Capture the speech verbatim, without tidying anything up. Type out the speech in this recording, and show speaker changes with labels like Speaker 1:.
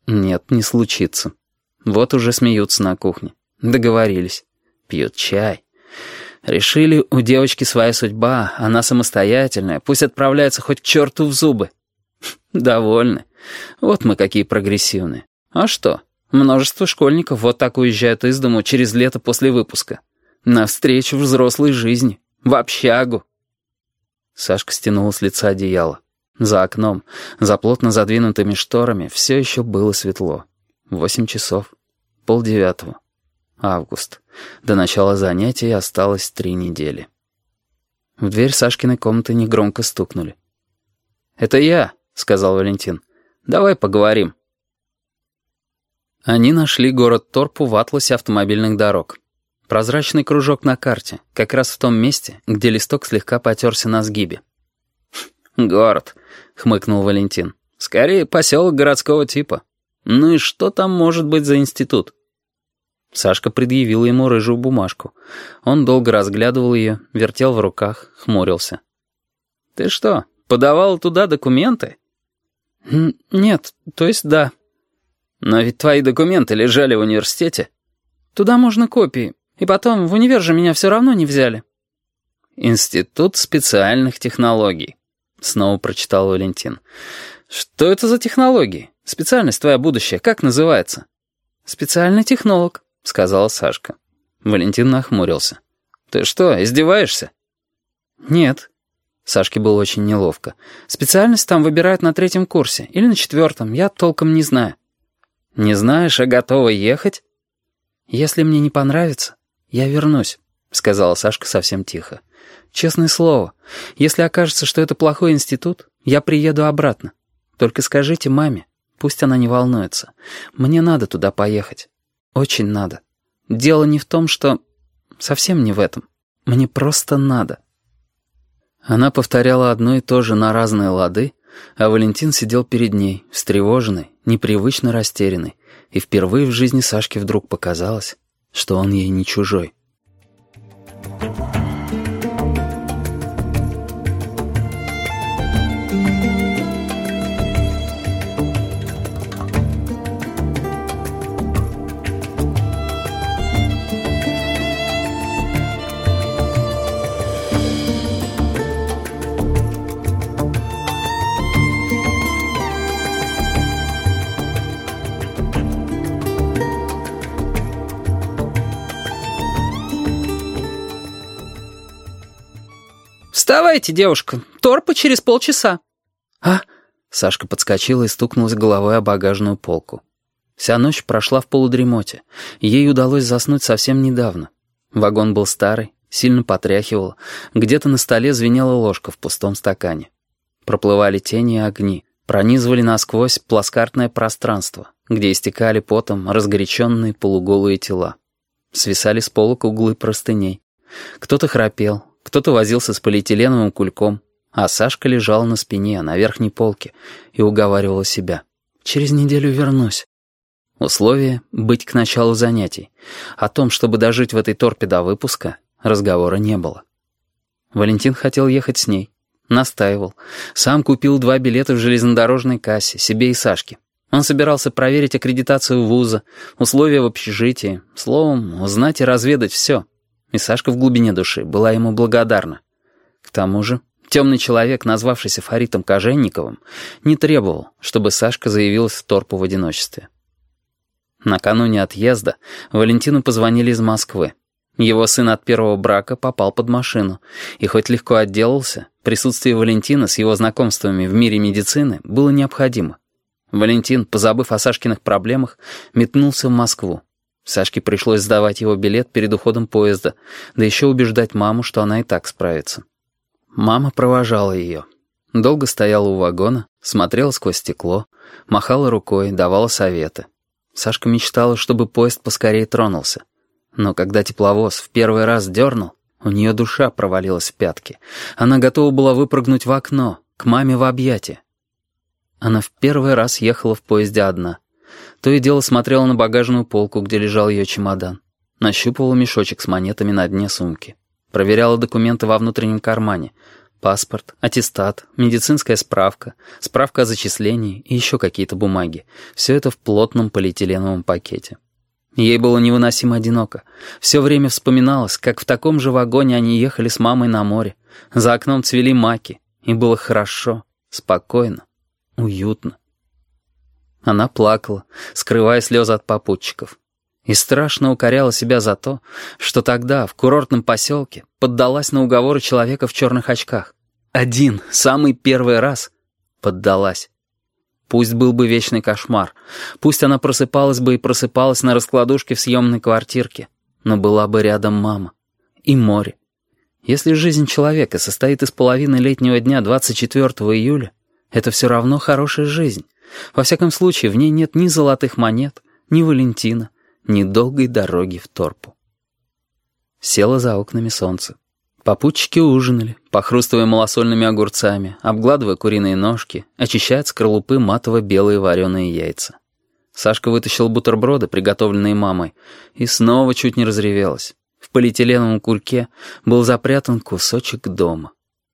Speaker 1: Нет, не случится. Вот уже смеются на кухне. Договорились. Пьют чай. Решили, у девочки своя судьба, она самостоятельная, пусть отправляется хоть к черту в зубы. Довольны. Вот мы какие прогрессивные. А что? Множество школьников вот так уезжают из дому через лето после выпуска. Навстречу взрослой жизни. В общагу. Сашка стянула с лица одеяло. За окном, за плотно задвинутыми шторами, все еще было светло. Восемь часов. Полдевятого. Август. До начала занятий осталось три недели. В дверь Сашкиной комнаты негромко стукнули. «Это я», — сказал Валентин. «Давай поговорим». Они нашли город Торпу в атласе автомобильных дорог. Прозрачный кружок на карте, как раз в том месте, где листок слегка потерся на сгибе. «Город», — хмыкнул Валентин. «Скорее поселок городского типа. Ну и что там может быть за институт?» Сашка предъявила ему рыжую бумажку. Он долго разглядывал ее, вертел в руках, хмурился. «Ты что, подавал туда документы?» «Нет, то есть да». «Но ведь твои документы лежали в университете». «Туда можно копии. И потом, в универ же меня все равно не взяли». «Институт специальных технологий», — снова прочитал Валентин. «Что это за технологии? Специальность твоя будущая, как называется?» «Специальный технолог», — сказала Сашка. Валентин нахмурился. «Ты что, издеваешься?» «Нет». Сашке было очень неловко. «Специальность там выбирают на третьем курсе или на четвертом, я толком не знаю». «Не знаешь, а готова ехать?» «Если мне не понравится, я вернусь», — сказала Сашка совсем тихо. «Честное слово, если окажется, что это плохой институт, я приеду обратно. Только скажите маме, пусть она не волнуется. Мне надо туда поехать. Очень надо. Дело не в том, что... Совсем не в этом. Мне просто надо». Она повторяла одно и то же на разные лады, а Валентин сидел перед ней, встревоженный, непривычно растерянный, и впервые в жизни Сашке вдруг показалось, что он ей не чужой.
Speaker 2: «Вставайте, девушка, торпа через полчаса».
Speaker 1: «А?» Сашка подскочила и стукнулась головой о багажную полку. Вся ночь прошла в полудремоте. Ей удалось заснуть совсем недавно. Вагон был старый, сильно потряхивало. Где-то на столе звенела ложка в пустом стакане. Проплывали тени и огни, пронизывали насквозь плоскартное пространство, где истекали потом разгоряченные полуголые тела. Свисали с полок углы простыней. Кто-то храпел, кто-то возился с полиэтиленовым кульком, а Сашка лежала на спине, на верхней полке, и уговаривала себя. «Через неделю вернусь». Условие — быть к началу занятий. О том, чтобы дожить в этой торпе до выпуска, разговора не было. Валентин хотел ехать с ней. Настаивал. Сам купил два билета в железнодорожной кассе, себе и Сашке. Он собирался проверить аккредитацию вуза, условия в общежитии, словом, узнать и разведать все. И Сашка в глубине души была ему благодарна. К тому же темный человек, назвавшийся Фаритом Кожевниковым, не требовал, чтобы Сашка заявилась в торпу в одиночестве. Накануне отъезда Валентину позвонили из Москвы. Его сын от первого брака попал под машину, и хоть легко отделался, присутствие Валентина с его знакомствами в мире медицины было необходимо. Валентин, позабыв о Сашкиных проблемах, метнулся в Москву. Сашке пришлось сдавать его билет перед уходом поезда, да еще убеждать маму, что она и так справится. Мама провожала ее. Долго стояла у вагона, смотрела сквозь стекло, махала рукой, давала советы. Сашка мечтала, чтобы поезд поскорее тронулся. Но когда тепловоз в первый раз дернул, у нее душа провалилась в пятки. Она готова была выпрыгнуть в окно, к маме в объятия. Она в первый раз ехала в поезде одна. То и дело смотрела на багажную полку, где лежал ее чемодан. Нащупывала мешочек с монетами на дне сумки. Проверяла документы во внутреннем кармане. Паспорт, аттестат, медицинская справка, справка о зачислении и еще какие-то бумаги. Все это в плотном полиэтиленовом пакете. Ей было невыносимо одиноко. Все время вспоминалось, как в таком же вагоне они ехали с мамой на море. За окном цвели маки, и было хорошо, спокойно, уютно. Она плакала, скрывая слезы от попутчиков. И страшно укоряла себя за то, что тогда, в курортном поселке, поддалась на уговоры человека в черных очках. Один, самый первый раз поддалась. Пусть был бы вечный кошмар, пусть она просыпалась бы и просыпалась на раскладушке в съемной квартирке, но была бы рядом мама и море. Если жизнь человека состоит из половины летнего дня двадцать четвёртого июля, это все равно хорошая жизнь. Во всяком случае, в ней нет ни золотых монет, ни Валентина, ни долгой дороги в Торпу. Село за окнами солнце. Попутчики ужинали, похрустывая малосольными огурцами, обгладывая куриные ножки, очищая от скорлупы матово-белые вареные яйца. Сашка вытащил бутерброды, приготовленные мамой, и снова чуть не разревелась. В полиэтиленовом кульке был запрятан кусочек дома.